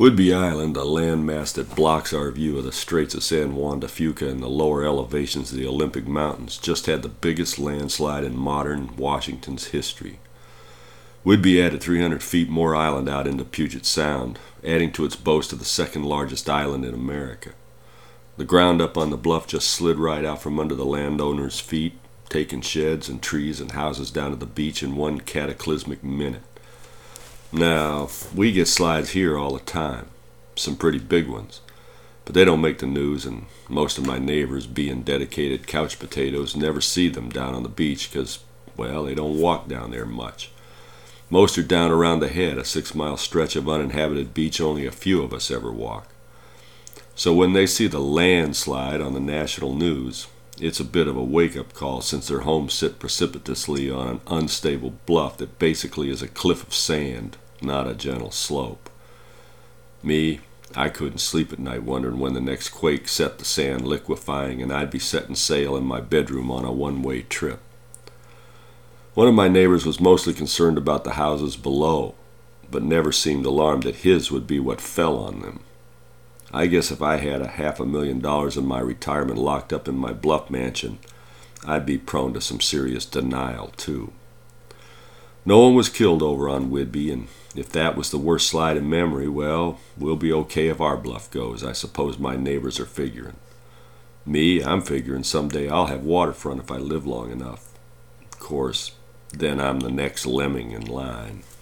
Whidbey Island, a landmass that blocks our view of the Straits of San Juan de Fuca and the lower elevations of the Olympic Mountains, just had the biggest landslide in modern Washington's history. Whidbey added 300 feet more island out into Puget Sound, adding to its boast of the second largest island in America. The ground up on the bluff just slid right out from under the landowners' feet, taking sheds and trees and houses down to the beach in one cataclysmic minute. Now, we get slides here all the time, some pretty big ones, but they don't make the news, and most of my neighbors, being dedicated couch potatoes, never see them down on the beach because, well, they don't walk down there much. Most are down around the head, a 6-mile stretch of uninhabited beach only a few of us ever walk. So when they see the landslide on the national news, it's a bit of a wake-up call, since their homes sit precipitously on an unstable bluff that basically is a cliff of sand, not a gentle slope. Me, I couldn't sleep at night wondering when the next quake set the sand liquefying and I'd be setting sail in my bedroom on a one-way trip. One of my neighbors was mostly concerned about the houses below, but never seemed alarmed that his would be what fell on them. I guess if I had $500,000 in my retirement locked up in my Bluff mansion, I'd be prone to some serious denial, too. No one was killed over on Whidbey, and if that was the worst slide in memory, well, we'll be okay if our bluff goes, I suppose my neighbors are figuring. Me, I'm figuring someday I'll have waterfront if I live long enough. Of course, then I'm the next lemming in line.